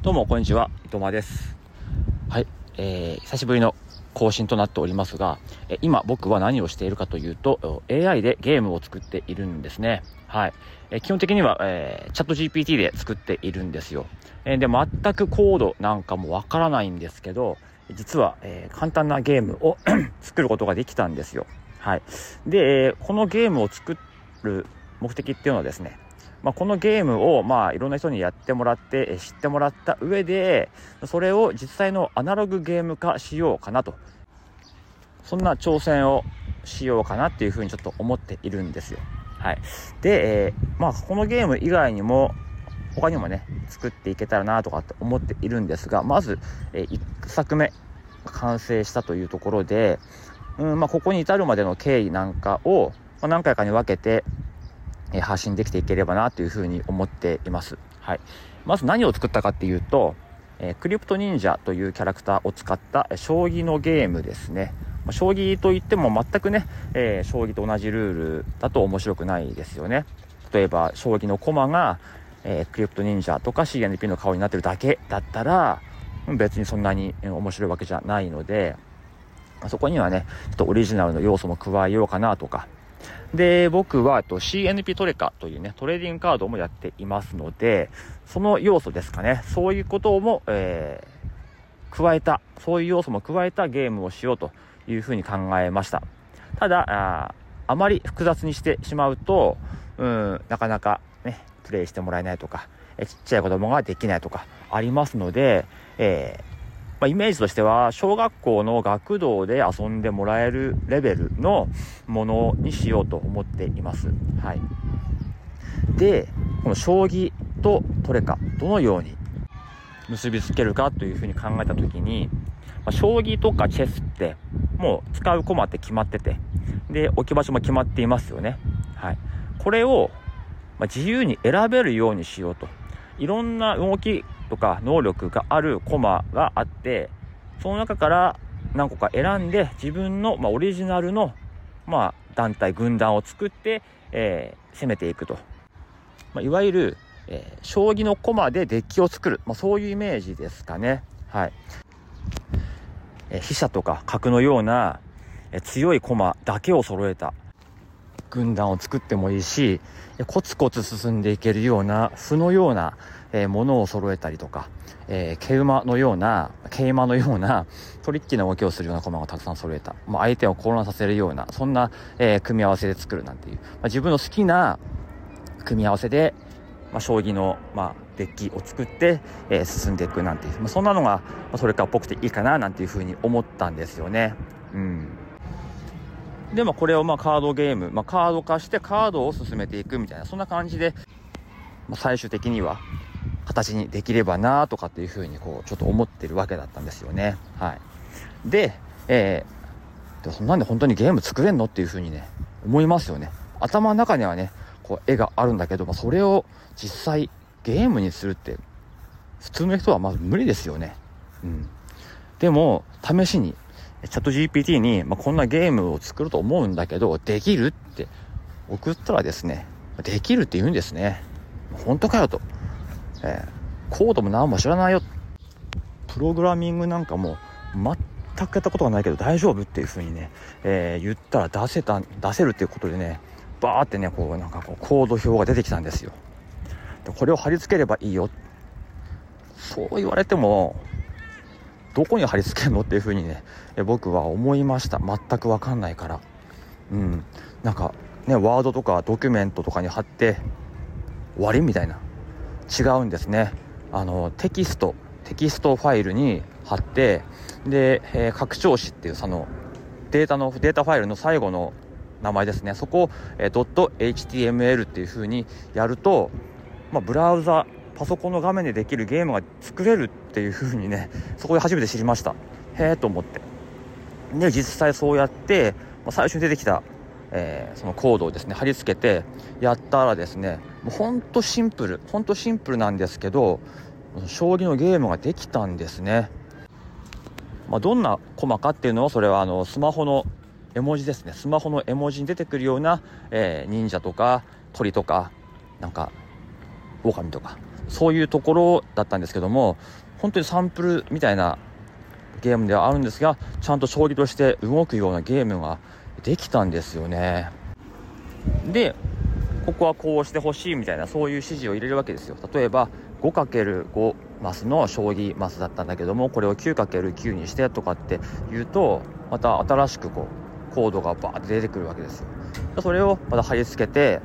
どうもこんにちは、伊藤間です。はい、久しぶりの更新となっておりますが、今僕は何をしているかというと AI でゲームを作っているんですね。はい、基本的には、チャット GPT で作っているんですよ。で全くコードなんかもわからないんですけど、実は、簡単なゲームを作ることができたんですよ。はい、で、このゲームを作る目的っていうのはですね、このゲームをいろんな人にやってもらって知ってもらった上で、それを実際のアナログゲーム化しようかなと、そんな挑戦をしようかなっていうふうにちょっと思っているんですよ。はい、で、このゲーム以外にも他にもね作っていけたらなとかって思っているんですが、まず、1作目完成したというところで、ここに至るまでの経緯なんかを、何回かに分けて発信できていければなというふうに思っています。はい、まず何を作ったかっていうと、クリプト忍者というキャラクターを使った将棋のゲームですね。将棋といっても全くね、将棋と同じルールだと面白くないですよね。例えば将棋の駒が、クリプト忍者とか CNP の顔になってるだけだったら別にそんなに面白いわけじゃないので、そこにはねちょっとオリジナルの要素も加えようかなとかで、僕はCNP トレカというねトレーディングカードもやっていますので、その要素ですかね、そういうことも、加えた、そういう要素も加えたゲームをしようというふうに考えました。ただあまり複雑にしてしまうとなかなかねプレイしてもらえないとか、ちっちゃい子供ができないとかありますので、イメージとしては小学校の学童で遊んでもらえるレベルのものにしようと思っています。はい、で、この将棋とトレカどのように結びつけるかというふうに考えたときに、将棋とかチェスってもう使う駒って決まってて、で置き場所も決まっていますよね。はい、これを自由に選べるようにしようと。いろんな動きとか能力があるコマがあって、その中から何個か選んで自分の、オリジナルの、団体軍団を作って、攻めていくと、いわゆる、将棋のコマでデッキを作る、そういうイメージですかね。はい、飛車とか角のような、強いコマだけを揃えた軍団を作ってもいいし、コツコツ進んでいけるような歩のようなものを揃えたりとか、桂馬のようなトリッキーな動きをするような駒をたくさん揃えた、相手を混乱させるようなそんな、組み合わせで作るなんていう、自分の好きな組み合わせで、将棋の、デッキを作って、進んでいくなんていう、そんなのが、それからっぽくていいかななんていうふうに思ったんですよね。でこれをカードゲーム、カード化してカードを進めていくみたいな、そんな感じで、最終的には形にできればなとかっていうふうにちょっと思ってるわけだったんですよね。はい、で、そんなんで本当にゲーム作れんのっていうふうにね思いますよね。頭の中にはね絵があるんだけど、それを実際ゲームにするって普通の人はまず無理ですよね。でも試しにチャット GPT に、こんなゲームを作ると思うんだけどできるって送ったらですね、できるって言うんですね。本当かよと、コードも何も知らないよ、プログラミングなんかも全くやったことがないけど大丈夫っていう風にね、言ったら出せるっていうことでね、バーってねコード表が出てきたんですよ。でこれを貼り付ければいいよ、そう言われてもどこに貼り付けるのっていう風にね僕は思いました。全く分かんないから。ワードとかドキュメントとかに貼って終わりみたいな、違うんですね。テキストファイルに貼って、で、拡張子っていうそのデータファイルの最後の名前ですね、そこを、.html っていう風にやると、ブラウザパソコンの画面でできるゲームが作れるっていう風にね、そこで初めて知りました。へーと思って、で実際そうやって最初に出てきた、そのコードをですね貼り付けてやったらですね、もうほんとシンプルなんですけど将棋のゲームができたんですね。どんなコマかっていうのは、それはスマホの絵文字ですね。スマホの絵文字に出てくるような、忍者とか鳥とか狼とかそういうところだったんですけども、本当にサンプルみたいなゲームではあるんですが、ちゃんと将棋として動くようなゲームができたんですよね。でここはこうしてほしいみたいな、そういう指示を入れるわけですよ。例えば 5×5 マスの将棋マスだったんだけども、これを 9×9 にしてとかって言うと、また新しくコードがバーって出てくるわけですよ。それをまた貼り付けて、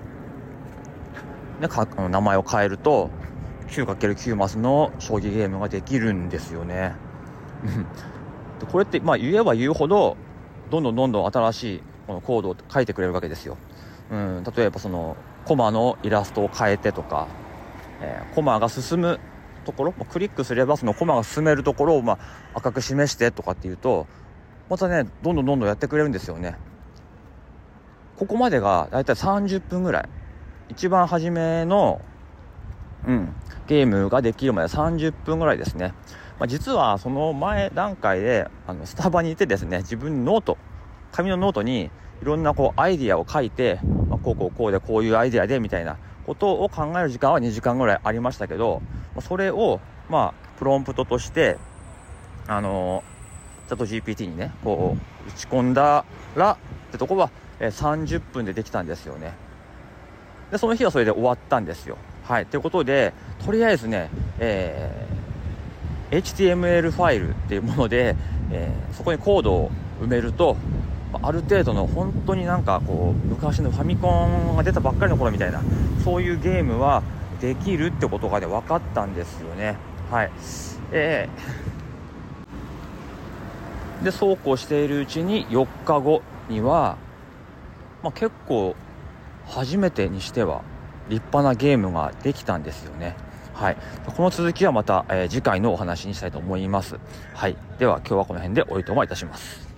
名前を変えると 9×9 マスの将棋ゲームができるんですよね。これって言えば言うほどどんどん新しいこのコードを書いてくれるわけですよ。例えばそのコマのイラストを変えてとか、コマが進むところ、クリックすればそのコマが進めるところを赤く示してとかっていうと、またねどんどんやってくれるんですよね。ここまでがだいたい30分ぐらい、一番初めの、ゲームができるまで30分ぐらいですね。実はその前段階でスタバにいてですね、自分の紙のノートにいろんなアイディアを書いて、こうでこういうアイディアでみたいなことを考える時間は2時間ぐらいありましたけど、それをプロンプトとしてチャット GPT にね打ち込んだらってとこは30分でできたんですよね。でその日はそれで終わったんですよ。ということで、とりあえずね、HTML ファイルっていうもので、そこにコードを埋めると、ある程度の本当に昔のファミコンが出たばっかりの頃みたいな、そういうゲームはできるってことがね分かったんですよね。でそうこうしているうちに4日後には、結構初めてにしては立派なゲームができたんですよね。この続きはまた、次回のお話にしたいと思います。では今日はこの辺でおいとまいたします。